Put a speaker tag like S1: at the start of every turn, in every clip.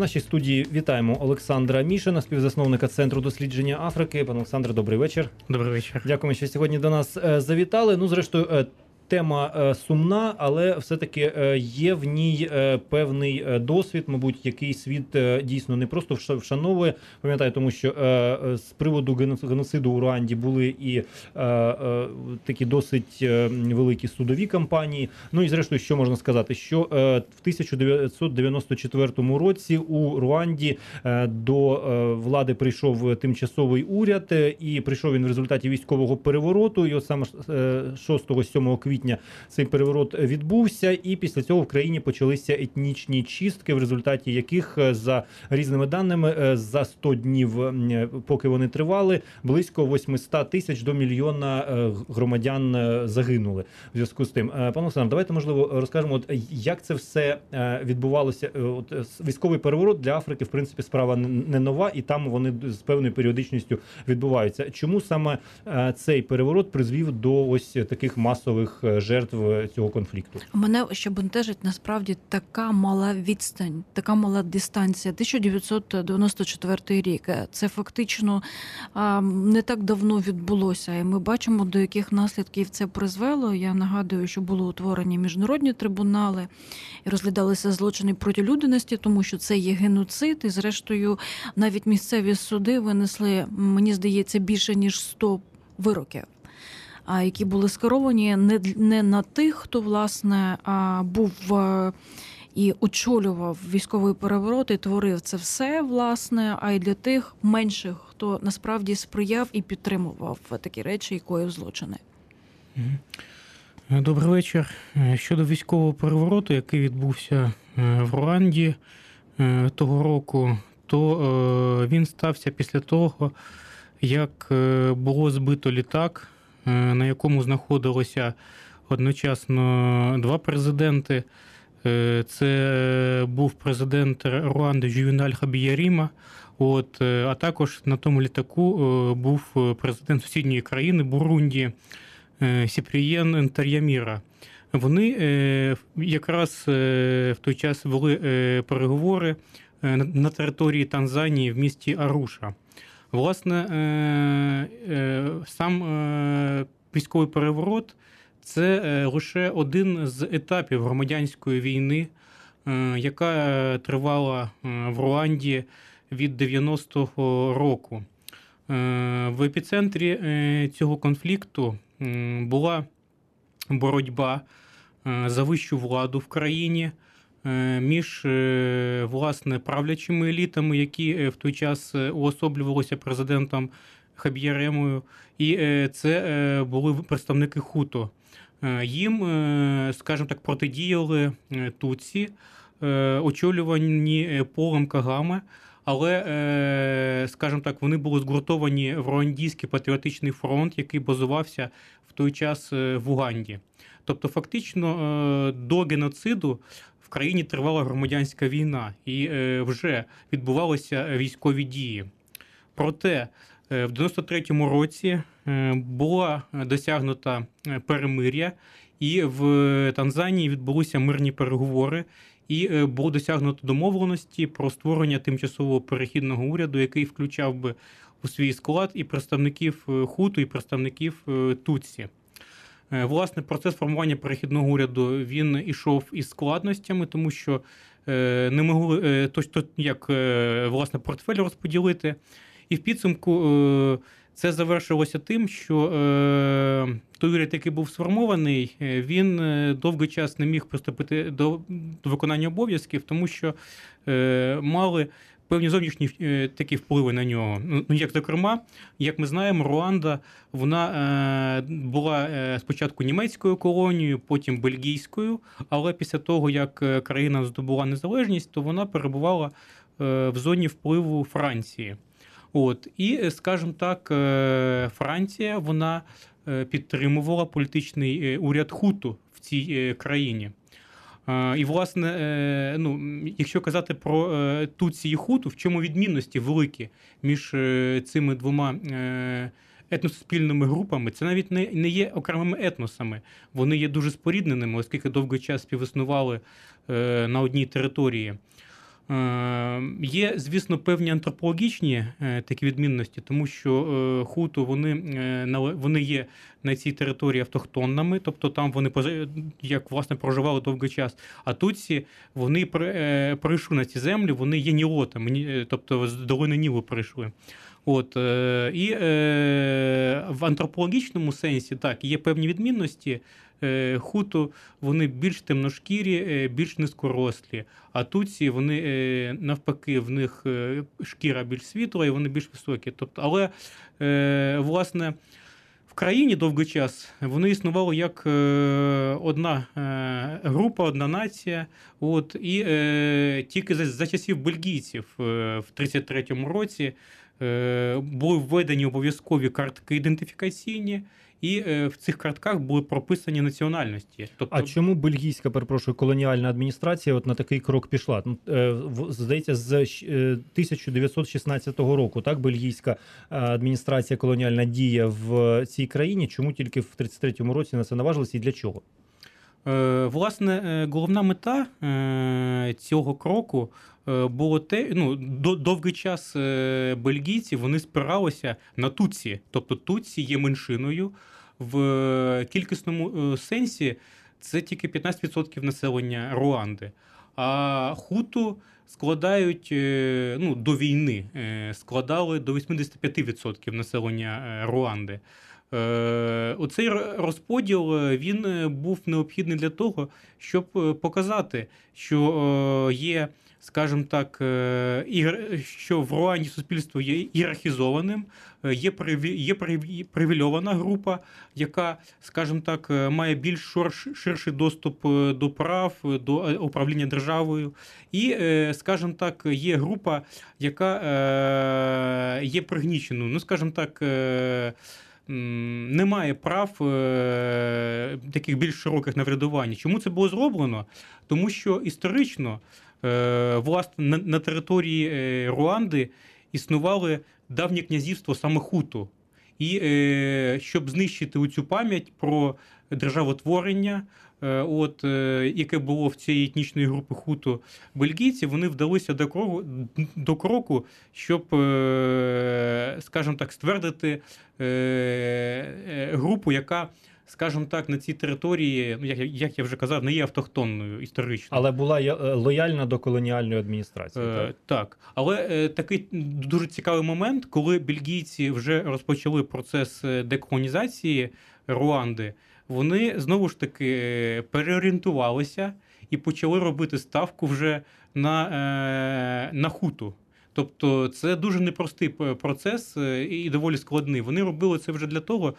S1: нашій студії вітаємо Олександра Мішина, співзасновника Центру дослідження Африки. Пане Олександре, добрий вечір.
S2: Добрий вечір.
S1: Дякуємо, що сьогодні до нас завітали. Ну, зрештою, тема сумна, але все-таки є в ній певний досвід, мабуть, який світ дійсно не просто вшановує. Пам'ятаю, тому що з приводу геноциду у Руанді були і такі досить великі судові кампанії. Ну і зрештою, що можна сказати, що в 1994 році у Руанді до влади прийшов тимчасовий уряд, і прийшов він в результаті військового перевороту, і от саме 6-7 квітня цей переворот відбувся, і після цього в країні почалися етнічні чистки, в результаті яких, за різними даними, за 100 днів, поки вони тривали, близько 800 тисяч до мільйона громадян загинули в зв'язку з тим. Пане Олександр, давайте, можливо, розкажемо, як це все відбувалося. Військовий переворот для Африки, в принципі, справа не нова, і там вони з певною періодичністю відбуваються. Чому саме цей переворот призвів до ось таких масових жертв цього конфлікту?
S3: Мене ще бентежить насправді така мала відстань, така мала дистанція. 1994 рік. Це фактично не так давно відбулося. І ми бачимо, до яких наслідків це призвело. Я нагадую, що були утворені міжнародні трибунали і розглядалися злочини проти людяності, тому що це є геноцид. І зрештою навіть місцеві суди винесли, мені здається, більше ніж 100 вироків, які були скеровані не на тих, хто, власне, був і очолював військовий переворот і творив це все, власне, а й для тих менших, хто насправді сприяв і підтримував такі речі і коїв злочини.
S2: Добрий вечір. Щодо військового перевороту, який відбувся в Руанді того року, то він стався після того, як було збито літак, на якому знаходилося одночасно два президенти. Це був президент Руанди Жювеналь Хабіяріма, а також на тому літаку був президент сусідньої країни Бурунді Сіпрієн Нтар'яміра. Вони якраз в той час вели переговори на території Танзанії в місті Аруша. Власне, сам військовий переворот – це лише один з етапів громадянської війни, яка тривала в Руанді від 90-го року. В епіцентрі цього конфлікту була боротьба за вищу владу в країні між, власне, правлячими елітами, які в той час уособлювалися президентом Хабіяремою, і це були представники хуту. Їм, скажімо так, протидіяли тутсі, очолювані Полом Кагаме, але, скажімо так, вони були згуртовані в Руандійський патріотичний фронт, який базувався в той час в Уганді. Тобто, фактично, до геноциду в країні тривала громадянська війна і вже відбувалися військові дії. Проте в 93-му році була досягнута перемир'я, і в Танзанії відбулися мирні переговори, і було досягнуто домовленості про створення тимчасового перехідного уряду, який включав би у свій склад і представників хуту, і представників тутсі. Власне, процес формування перехідного уряду, він ішов із складностями, тому що не могли власне, портфель розподілити. І в підсумку це завершилося тим, що той уряд, який був сформований, він довгий час не міг приступити до виконання обов'язків, тому що мали певні зовнішні такі впливи на нього. Ну, як, зокрема, як ми знаємо, Руанда, вона була спочатку німецькою колонією, потім бельгійською, але після того, як країна здобула незалежність, то вона перебувала в зоні впливу Франції. І, скажімо так, Франція, вона підтримувала політичний уряд хуту в цій країні. І, власне, якщо казати про тутсі і хуту, в чому відмінності великі між цими двома етносуспільними групами, це навіть не є окремими етносами. Вони є дуже спорідненими, оскільки довгий час співіснували на одній території. Є, звісно, певні антропологічні такі відмінності, тому що хуту, вони є на цій території автохтонними, тобто там вони, як власне, проживали довгий час. А тутсі, вони прийшли на ці землі, вони є нілотами, тобто з долини Нілу прийшли. І в антропологічному сенсі, так, є певні відмінності. Хуту, вони більш темношкірі, більш низькорослі, а тутсі, вони навпаки, в них шкіра більш світла і вони більш високі. Тобто, але, власне, в країні довгий час вони існували як одна група, одна нація. І тільки за часів бельгійців в 1933 році були введені обов'язкові картки ідентифікаційні, і в цих картках були прописані національності. Тобто...
S1: А чому бельгійська, перепрошую, колоніальна адміністрація на такий крок пішла? Здається, з 1916 року, так, бельгійська адміністрація колоніальна діє в цій країні. Чому тільки в 1933 році на це наважилися і для чого?
S2: Власне, головна мета цього кроку було те, довгий час бельгійці, вони спиралися на тутсі. Тобто тутсі є меншиною. В кількісному сенсі це тільки 15% населення Руанди. А хуту складають, до війни, складали до 85% населення Руанди. Оцей розподіл, він був необхідний для того, щоб показати, що є, скажімо так, що в Руанді суспільство є ієрархізованим, є привілейована група, яка, скажімо так, має більш ширший доступ до прав, до управління державою. І, скажімо так, є група, яка є пригніченою, скажімо так, немає прав таких більш широких на врядування. Чому це було зроблено? Тому що історично, власне, на території Руанди існували давнє князівство саме хуту. І щоб знищити цю пам'ять про державотворення, яке було в цієї етнічної групи хуту бельгійців, вони вдалися до кроку, щоб, скажімо так, ствердити групу, яка, скажімо так, на цій території, як я вже казав, не є автохтонною історично.
S1: Але була лояльна до колоніальної адміністрації.
S2: Так. Але такий дуже цікавий момент, коли бельгійці вже розпочали процес деколонізації Руанди, вони, знову ж таки, переорієнтувалися і почали робити ставку вже на хуту. Тобто це дуже непростий процес і доволі складний. Вони робили це вже для того,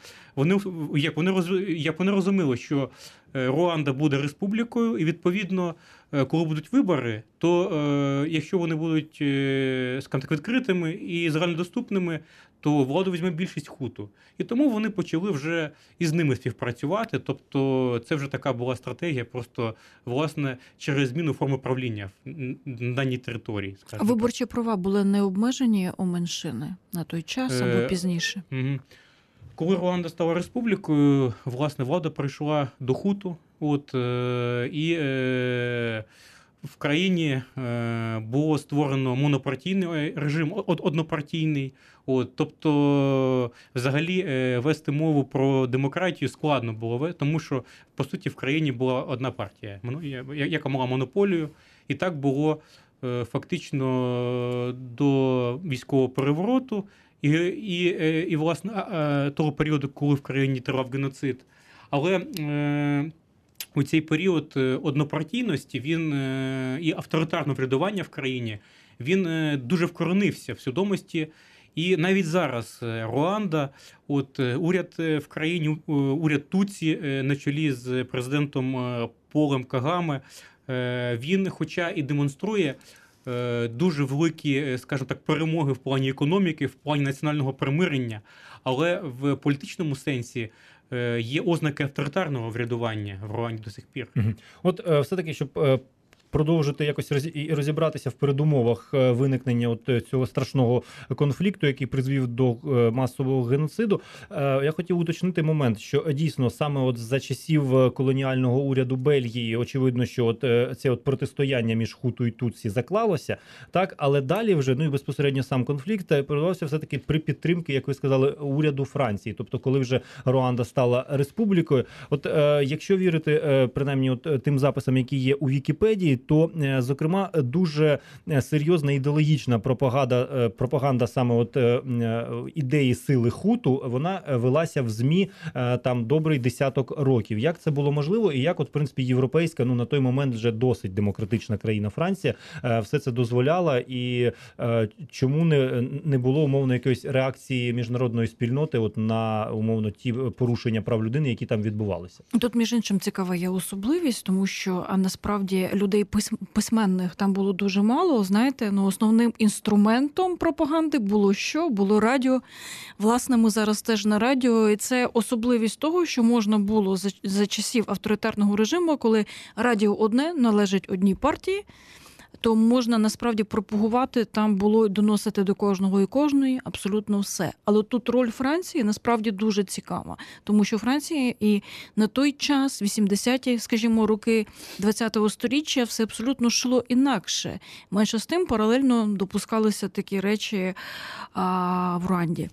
S2: як вони розуміли, що Руанда буде республікою, і, відповідно, коли будуть вибори, то якщо вони будуть, скажімо так, відкритими і загальнодоступними, то владу візьме більшість хуту. І тому вони почали вже із ними співпрацювати. Тобто це вже така була стратегія, просто, власне, через зміну форми правління на даній території.
S3: А виборчі права були не обмежені у меншини на той час або пізніше?
S2: Коли Руанда стала республікою, власне, влада прийшла до хуту. І в країні було створено монопартійний режим, однопартійний. Тобто, взагалі, вести мову про демократію складно було, тому що, по суті, в країні була одна партія, яка мала монополію. І так було фактично до військового перевороту і власне, того періоду, коли в країні тривав геноцид. Але у цей період однопартійності і авторитарного врядування в країні, він дуже вкоренився в свідомості. І навіть зараз Руанда, уряд в країні, уряд Тутсі на чолі з президентом Полем Кагаме, він, хоча і демонструє дуже великі, скажімо так, перемоги в плані економіки, в плані національного примирення, але в політичному сенсі є ознаки авторитарного врядування в Руанді до сих пір.
S1: Все-таки, щоб продовжити якось розібратися в передумовах виникнення от цього страшного конфлікту, який призвів до масового геноциду. Я хотів уточнити момент, що дійсно саме от за часів колоніального уряду Бельгії, очевидно, що от це от протистояння між Хуту і Тутсі заклалося, так, але далі вже, ну і безпосередньо сам конфлікт передавався все-таки при підтримці, як ви сказали, уряду Франції. Тобто, коли вже Руанда стала республікою. От якщо вірити, принаймні, от тим записам, які є у Вікіпедії, то, зокрема, дуже серйозна ідеологічна пропаганда саме от ідеї сили Хуту, вона велася в ЗМІ там добрий десяток років. Як це було можливо і як от, в принципі, європейська, ну на той момент вже досить демократична країна Франція все це дозволяла, і чому не було умовно якоїсь реакції міжнародної спільноти от на умовно ті порушення прав людини, які там відбувалися?
S3: Тут, між іншим, цікава є особливість, тому що насправді людей письменних там було дуже мало. Знаєте, ну основним інструментом пропаганди було що? Було радіо. Власне, ми зараз теж на радіо, і це особливість того, що можна було за часів авторитарного режиму, коли радіо одне належить одній партії, то можна насправді пропагувати, там було доносити до кожного і кожної абсолютно все. Але тут роль Франції насправді дуже цікава, тому що Франція і на той час, 80-ті, скажімо, роки 20-го сторіччя, все абсолютно йшло інакше. Менше з тим, паралельно допускалися такі речі в Руанді.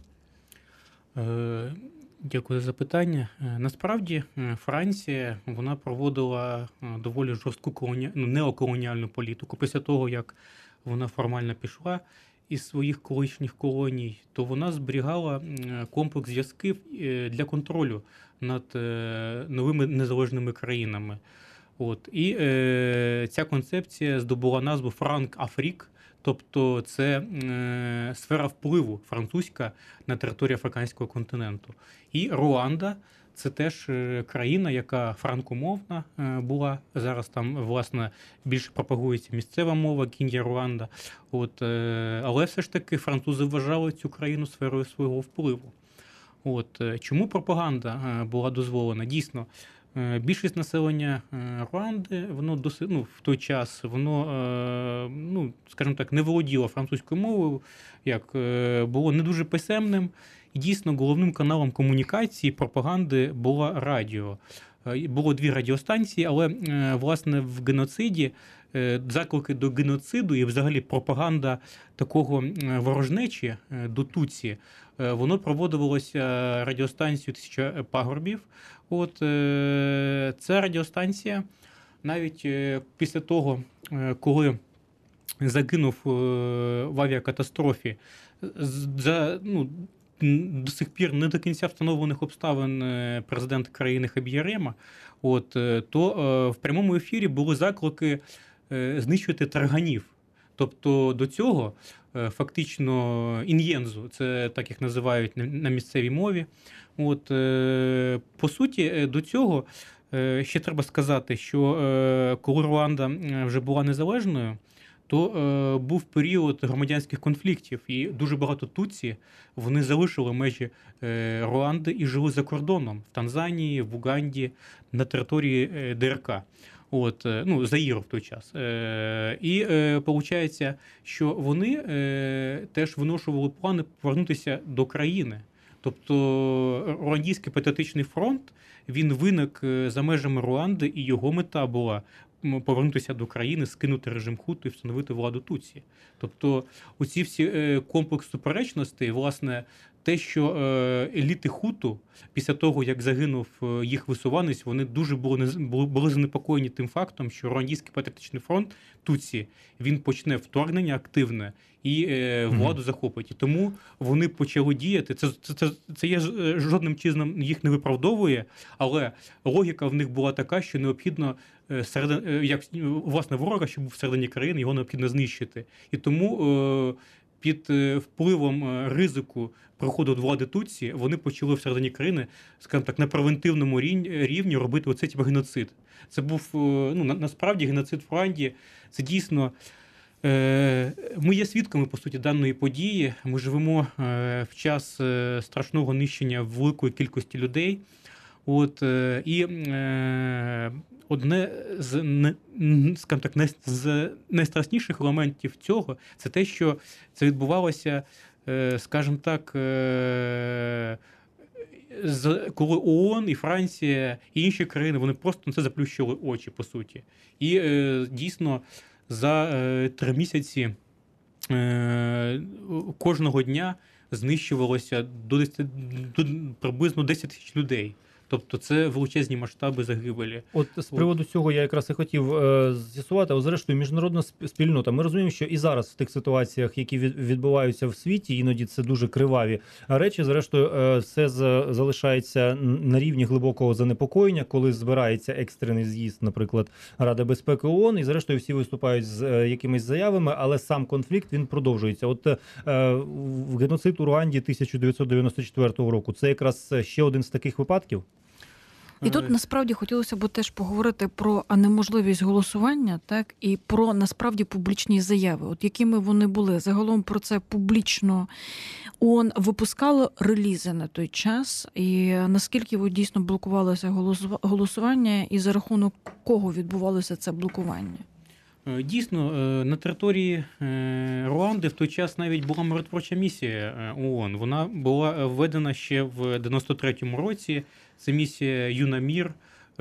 S2: Дякую за запитання. Насправді Франція, вона проводила доволі жорстку неоколоніальну політику. Після того, як вона формально пішла із своїх колишніх колоній, то вона зберігала комплекс зв'язків для контролю над новими незалежними країнами. От. І ця концепція здобула назву Франк-Афрік. Тобто це сфера впливу французька на територію африканського континенту. І Руанда – це теж країна, яка франкомовна була. Зараз там, власне, більше пропагується місцева мова, Кін'я-Руанда. От, але все ж таки французи вважали цю країну сферою свого впливу. От, чому пропаганда була дозволена? Дійсно, більшість населення Руанди, воно досить, в той час, воно, скажімо так, не володіло французькою мовою, як було не дуже писемним. І дійсно головним каналом комунікації, пропаганди було радіо. Було 2 радіостанції, але, власне, в геноциді, заклики до геноциду і взагалі пропаганда такого ворожнечі до Тутсі, воно проводилося радіостанцією «1000 пагорбів». От ця радіостанція навіть після того, коли загинув в авіакатастрофі, до сих пір не до кінця встановлених обставин президент країни Хабієрема, то в прямому ефірі були заклики знищувати тарганів. Тобто до цього фактично ін'єнзу, це так їх називають на місцевій мові. По суті, до цього ще треба сказати, що коли Руанда вже була незалежною, то був період громадянських конфліктів, і дуже багато тутсі, вони залишили межі Руанди і жили за кордоном в Танзанії, в Уганді, на території ДРК. Заїру в той час. І виходить, що вони теж виношували плани повернутися до країни. Тобто Руандійський патріотичний фронт, він виник за межами Руанди, і його мета була повернутися до країни, скинути режим Хуту і встановити владу Тутсі. Були оці всі комплекс суперечностей, власне, те, що еліти Хуту, після того, як загинув їх висуванець, вони дуже були занепокоєні тим фактом, що Руандійський патріотичний фронт Тутсі, він почне вторгнення активне і владу захопить. І тому вони почали діяти. Це є жодним чином їх не виправдовує, але логіка в них була така, що необхідно власне ворога, що був всередині країни, його необхідно знищити. І тому під впливом ризику приходу до влади Тутсі вони почали всередині країни, скажімо так, на превентивному рівні робити оцей геноцид. Це був, насправді, геноцид в Руанді. Це дійсно, ми є свідками, по суті, даної події. Ми живемо в час страшного нищення великої кількості людей. Одне з, скажімо так, з найстрашніших елементів цього – це те, що це відбувалося, скажімо так, коли ООН і Франція і інші країни, вони просто на це заплющили очі, по суті. І дійсно за 3 місяці кожного дня знищувалося приблизно 10 тисяч людей. Тобто це величезні масштаби загибелі.
S1: От з приводу цього я якраз і хотів з'ясувати, а зрештою міжнародна спільнота. Ми розуміємо, що і зараз в тих ситуаціях, які відбуваються в світі, іноді це дуже криваві речі, зрештою все залишається на рівні глибокого занепокоєння, коли збирається екстрений з'їзд, наприклад, Ради безпеки ООН, і зрештою всі виступають з якимись заявами, але сам конфлікт, він продовжується. От геноцид у Руанді 1994 року, це якраз ще один з таких випадків?
S3: І тут насправді хотілося б теж поговорити про неможливість голосування, так, і про насправді публічні заяви, от якими вони були. Загалом про це публічно ООН випускало релізи на той час, і наскільки дійсно блокувалося голосування, і за рахунок кого відбувалося це блокування?
S2: Дійсно, на території Руанди в той час навіть була миротворча місія ООН. Вона була введена ще в 93-му році. Це місія ЮНАМІР.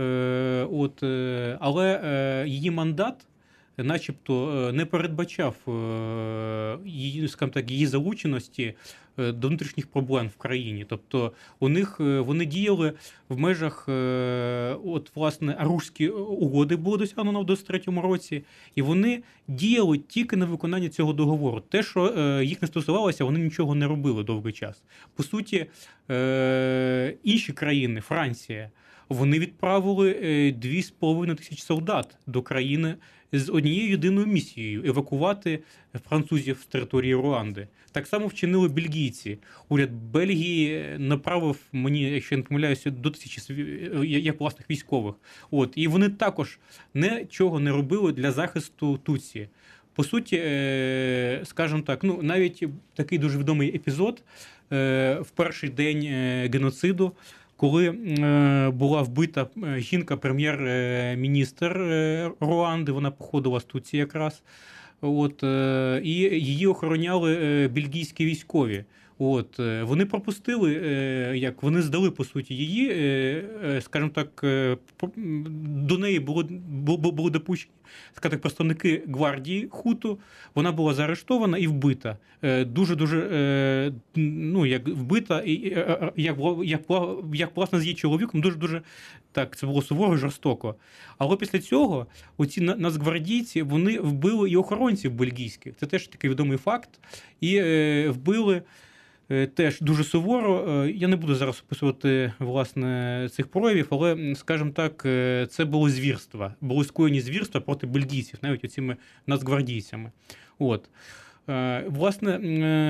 S2: Але її мандат начебто не передбачав її, скажімо так, її залученості до внутрішніх проблем в країні. Тобто вони діяли в межах, власне, Арушські угоди були досягнено в 23-му році, і вони діяли тільки на виконання цього договору. Те, що їх не стосувалося, вони нічого не робили довгий час. По суті, інші країни, Франція, вони відправили 2,5 тисячі солдат до країни з однією єдиною місією – евакувати французів з території Руанди. Так само вчинили бельгійці. Уряд Бельгії направив мені, якщо я не помиляюся, до 1000 як власних військових. І вони також нічого не робили для захисту Тутсі. По суті, скажімо так, навіть такий дуже відомий епізод в перший день геноциду, коли була вбита жінка, прем'єр-міністр Руанди, вона походила з Тутсі якраз, і її охороняли бельгійські військові. Вони пропустили, вони здали, по суті, її, скажімо так, до неї були допущені, скажімо так, представники гвардії Хуту, вона була заарештована і вбита. Дуже-дуже, як вбита, і як власне з її чоловіком, дуже-дуже, так, це було суворо і жорстоко. Але після цього оці нацгвардійці, вони вбили і охоронців бельгійських. Це теж такий відомий факт. І вбили теж дуже суворо. Я не буду зараз описувати, власне, цих проявів, але, скажімо так, це було звірства. Були скоєні звірства проти бельгійців, навіть оцими нацгвардійцями. Власне,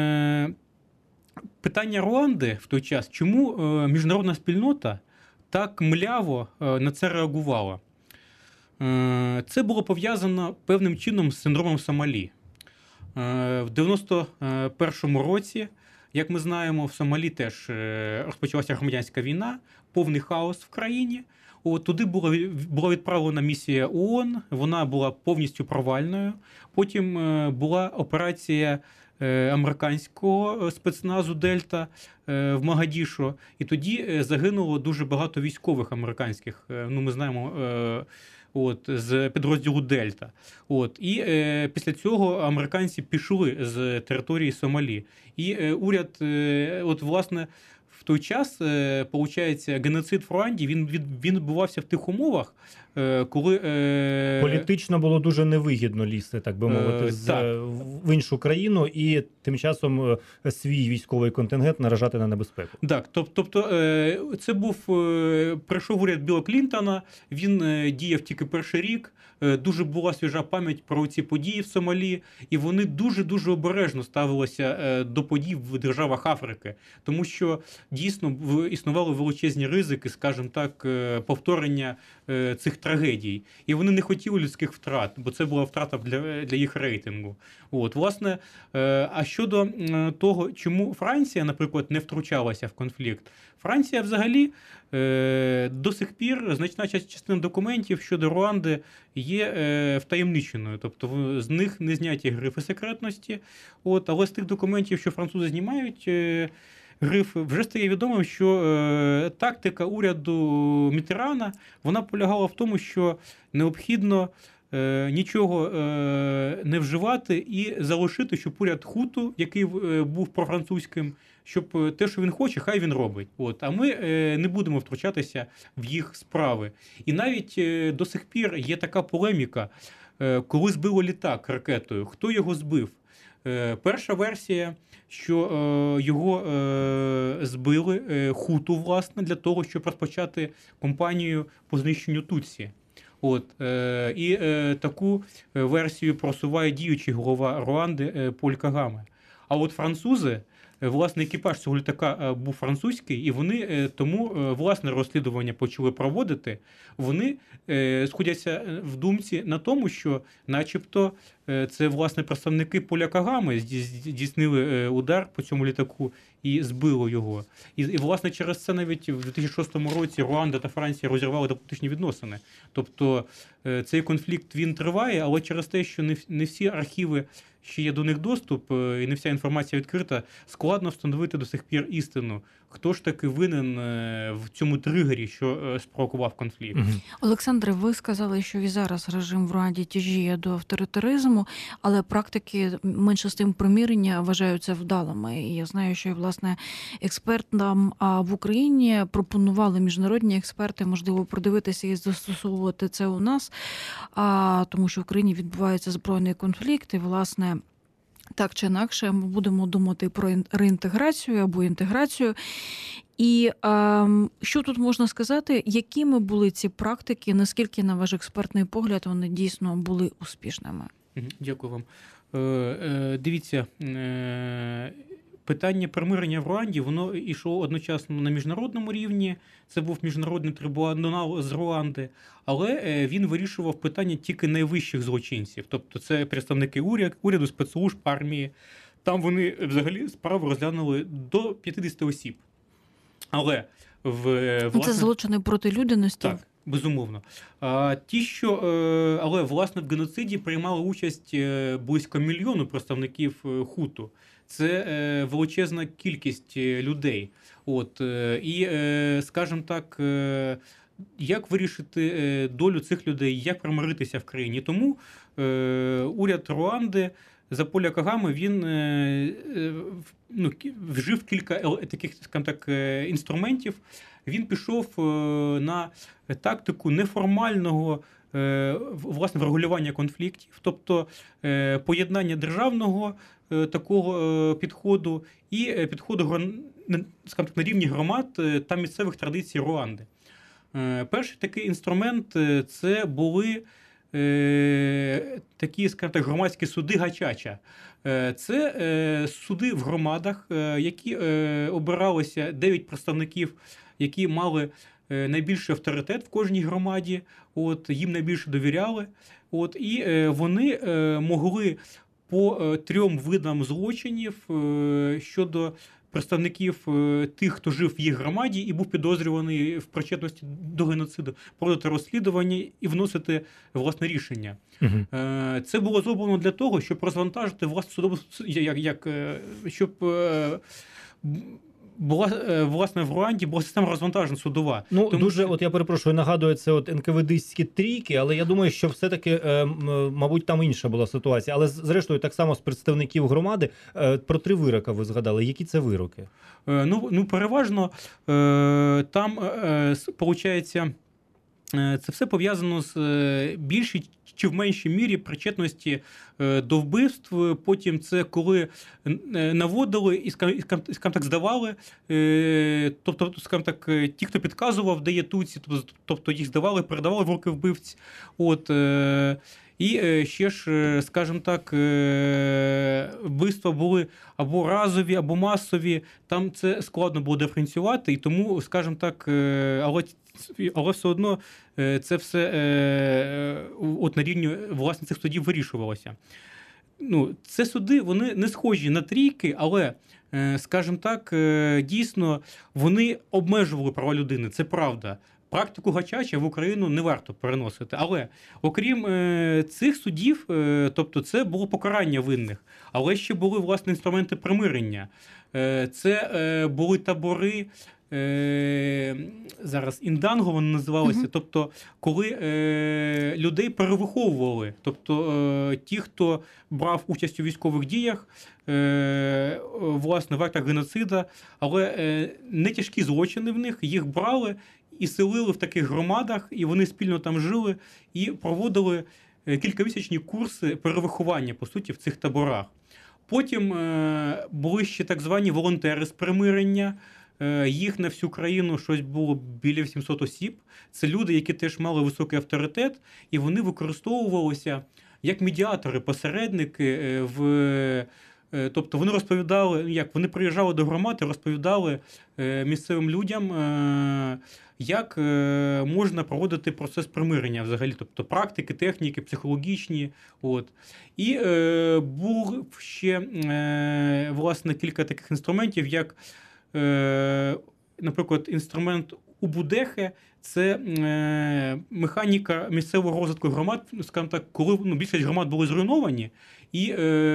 S2: питання Руанди в той час, чому міжнародна спільнота так мляво на це реагувала? Це було пов'язано певним чином з синдромом Сомалі. В 91-му році, як ми знаємо, в Сомалі теж розпочалася громадянська війна, повний хаос в країні. Туди була відправлена місія ООН, вона була повністю провальною. Потім була операція американського спецназу «Дельта» в Магадішу, і тоді загинуло дуже багато військових американських, ми знаємо, з підрозділу «Дельта». І після цього американці пішли з території Сомалі. І уряд, власне, в той час, виходить, геноцид в Руанді, він відбувався в тих умовах, коли
S1: політично було дуже невигідно лізти, так би мовити, в іншу країну і тим часом свій військовий контингент наражати на небезпеку.
S2: Так, тобто це прийшов уряд Білла Клінтона, він діяв тільки перший рік, дуже була свіжа пам'ять про ці події в Сомалі, і вони дуже-дуже обережно ставилися до подій в державах Африки, тому що дійсно існували величезні ризики, скажімо так, повторення цих трагедій. І вони не хотіли людських втрат, бо це була втрата для їх рейтингу. От, власне, а щодо того, чому Франція, наприклад, не втручалася в конфлікт, Франція взагалі до сих пір значна частина документів щодо Руанди є втаємниченою, тобто з них не зняті грифи секретності, от, але з тих документів, що французи знімають гриф, вже стає відомим, що тактика уряду Міттерана, вона полягала в тому, що необхідно нічого не вживати і залишити, щоб уряд Хуту, який був профранцузьким, щоб те, що він хоче, хай він робить. От. А ми не будемо втручатися в їх справи. І навіть до сих пір є така полеміка, коли збило літак ракетою, хто його збив? Перша версія, що його збили Хуту, власне, для того, щоб розпочати кампанію по знищенню Тутсі. От, і таку версію просуває діючий голова Руанди Поль Кагаме. А от французи, власне, екіпаж цього літака був французький, і вони тому власне розслідування почали проводити. Вони сходяться в думці на тому, що начебто це, власне, представники Поля Кагаме здійснили удар по цьому літаку і збило його. І власне, через це навіть в 2006 році Руанда та Франція розірвали дипломатичні відносини. Тобто цей конфлікт, він триває, але через те, що не всі архіви ще є до них доступ, і не вся інформація відкрита, складно встановити до сих пір істину. Хто ж таки винен в цьому тригері, що спровокував конфлікт?
S3: Олександре, ви сказали, що і зараз режим в Руанді тяжіє до авторитаризму, але практики менше з тим примирення вважаються вдалими. І я знаю, що, власне, експертам в Україні пропонували міжнародні експерти, можливо, продивитися і застосовувати це у нас, тому що в Україні відбувається збройний конфлікт, і, власне, так чи інакше, ми будемо думати про реінтеграцію або інтеграцію. І що тут можна сказати, якими були ці практики, наскільки, на ваш експертний погляд, вони дійсно були успішними?
S2: Дякую вам. Дивіться, питання примирення в Руанді, воно йшло одночасно на міжнародному рівні, це був міжнародний трибунал з Руанди, але він вирішував питання тільки найвищих злочинців, тобто це представники уряду, спецслужб, армії. Там вони взагалі справу розглянули до 50 осіб. Але власне,
S3: це злочини проти людяності?
S2: Так, безумовно. Але власне в геноциді приймали участь близько 1 мільйону представників Хуту. Це величезна кількість людей. От, і, скажімо так, як вирішити долю цих людей, як примиритися в країні. Тому уряд Руанди за Поля Кагаме, він вжив кілька таких, скажімо так, інструментів. Він пішов на тактику неформального власне врегулювання конфліктів, тобто поєднання державного такого підходу і підходу, скажімо так, на рівні громад та місцевих традицій Руанди. Перший такий інструмент – це були такі, скажімо так, громадські суди Гачача. Це суди в громадах, які обиралися 9 представників, які мали найбільший авторитет в кожній громаді, от, їм найбільше довіряли. От, і вони могли по 3 видам злочинів щодо представників тих, хто жив в їх громаді і був підозрюваний в причетності до геноциду, проводити розслідування і вносити власне рішення. Це було зроблено для того, щоб розвантажити власне судову, щоб власне в Руанді була система розвантажена судова.
S1: Ну, дуже, от я перепрошую, нагадує це от НКВД-ські трійки, але я думаю, що все-таки, мабуть, там інша була ситуація. Але, зрештою, так само з представників громади, про 3 вироки ви згадали. Які це вироки?
S2: Ну, переважно там, виходить, це все пов'язано з більшій чи в меншій мірі причетності до вбивств. Потім це коли наводили і, скажімо так, здавали, тобто, скажімо так, ті, хто підказував, де є туці, тобто їх здавали, передавали в руки вбивць. От, і ще ж, скажімо так, вбивства були або разові, або масові. Там це складно було диференціювати, і тому, скажімо так, але але все одно це все от на рівні власне цих судів вирішувалося. Ну, це суди, вони не схожі на трійки, але, скажімо так, дійсно, вони обмежували права людини, це правда. Практику Гачача в Україну не варто переносити. Але окрім цих судів, тобто це було покарання винних, але ще були, власне, інструменти примирення. Це були табори, зараз інданго вони називалися, тобто коли людей перевиховували, тобто ті, хто брав участь у військових діях, власне, в актах геноцида, але не тяжкі злочини в них, їх брали і селили в таких громадах, і вони спільно там жили, і проводили кількамісячні курси перевиховання, по суті, в цих таборах. Потім були ще так звані волонтери з примирення. Їх на всю країну щось було біля 700 осіб. Це люди, які теж мали високий авторитет, і вони використовувалися як медіатори, посередники тобто вони розповідали, як вони приїжджали до громад і розповідали місцевим людям, як можна проводити процес примирення взагалі, тобто практики, техніки, психологічні. От. І був ще, власне, кілька таких інструментів, як, наприклад, інструмент УБУДЕХи – це механіка місцевого розвитку громад, скажімо так, коли більшість громад були зруйновані, і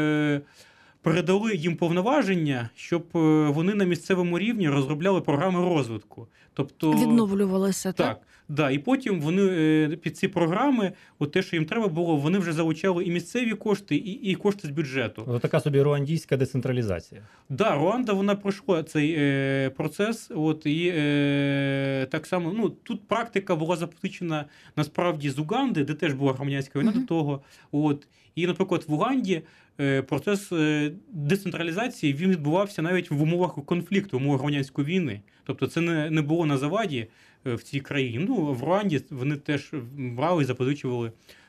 S2: передали їм повноваження, щоб вони на місцевому рівні розробляли програми розвитку. Тобто,
S3: відновлювалися, так?
S2: Да, і потім вони під ці програми, от те, що їм треба було, вони вже залучали і місцеві кошти, і кошти з бюджету.
S1: Ось така собі руандійська децентралізація.
S2: Да, Руанда, вона пройшла цей процес, от, і так само, тут практика була запозичена насправді з Уганди, де теж була громадянська війна до того. От, і, наприклад, в Уганді процес децентралізації він відбувався навіть в умовах конфлікту, в умовах громадянської війни. Тобто це не було на заваді в цій країні. В Руанді вони теж брали і запозичували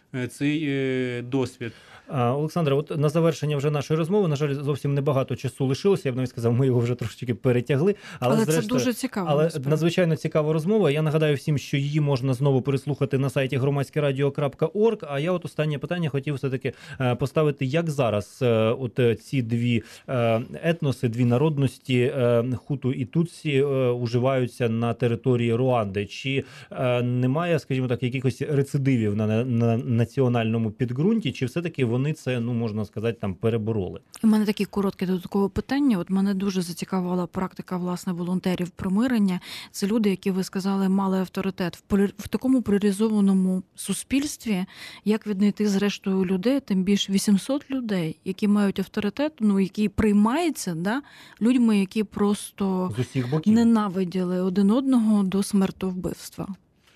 S2: цей досвід.
S1: Олександре, от на завершення вже нашої розмови, на жаль, зовсім небагато часу лишилося, я б навіть сказав, ми його вже трошечки перетягли. Але
S3: це дуже цікаво.
S1: Але надзвичайно цікава розмова. Я нагадаю всім, що її можна знову переслухати на сайті громадськерадіо.орг. А я от останнє питання хотів все-таки поставити, як зараз от ці дві етноси, дві народності, хуту і тутсі, уживаються на території Руанди. Чи немає, скажімо так, якихось рецидивів на національному підґрунті, чи все-таки вони це, можна сказати, там перебороли?
S3: У мене таке коротке додаткове питання. От мене дуже зацікавила практика, власне, волонтерів примирення. Це люди, які, ви сказали, мали авторитет. В такому поляризованому суспільстві, як віднайти зрештою людей, тим більше 800 людей, які мають авторитет, які приймаються людьми, які просто
S1: з усіх боків
S3: ненавиділи один одного до смертовбивства.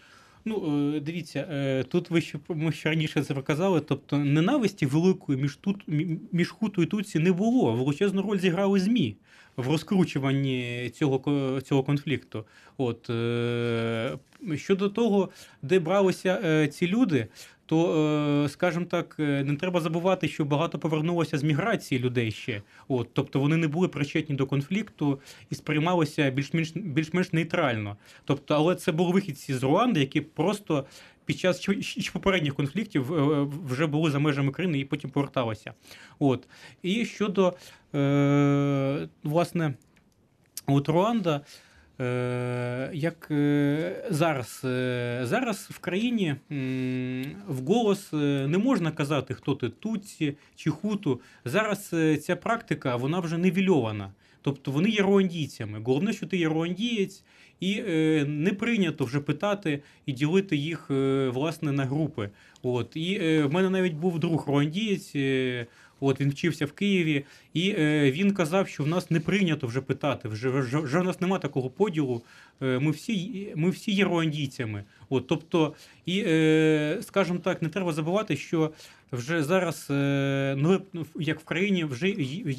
S2: Дивіться, тут ми ще раніше це показали, тобто ненависті великої між хуту і тутсі не було. Величезну роль зіграли ЗМІ в розкручуванні цього конфлікту. От, щодо того, де бралися ці люди, то, скажімо так, не треба забувати, що багато повернулося з міграції людей ще. От, тобто вони не були причетні до конфлікту і сприймалися більш-менш нейтрально. Тобто, але це були вихідці з Руанди, які просто під час попередніх конфліктів вже були за межами країни і потім поверталися. От. І щодо, власне, от Руанда, як зараз в країні вголос не можна казати, хто ти тутсі чи хуту. Зараз ця практика, вона вже нівельована. Тобто вони є руандійцями. Головне, що ти є руандієць, і не прийнято вже питати і ділити їх, власне, на групи. От. І в мене навіть був друг руандієць, от, він вчився в Києві, і він казав, що в нас не прийнято вже питати, вже в нас немає такого поділу, ми всі є руандійцями. От, тобто, і, скажімо так, не треба забувати, що вже зараз, як в країні, вже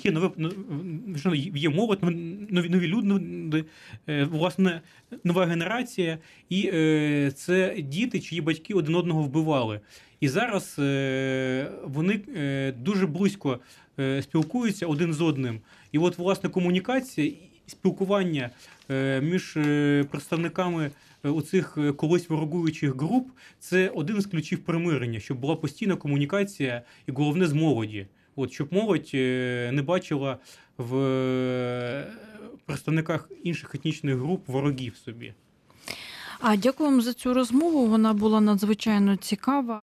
S2: є молодь, нові люди, власне, нова генерація, і це діти, чиї батьки один одного вбивали. І зараз вони дуже близько спілкуються один з одним. І от, власне, комунікація спілкування між представниками оцих колись ворогуючих груп – це один з ключів примирення, щоб була постійна комунікація і, головне, з молоді. От, щоб молодь не бачила в представниках інших етнічних груп ворогів собі.
S3: Дякуємо за цю розмову. Вона була надзвичайно цікава.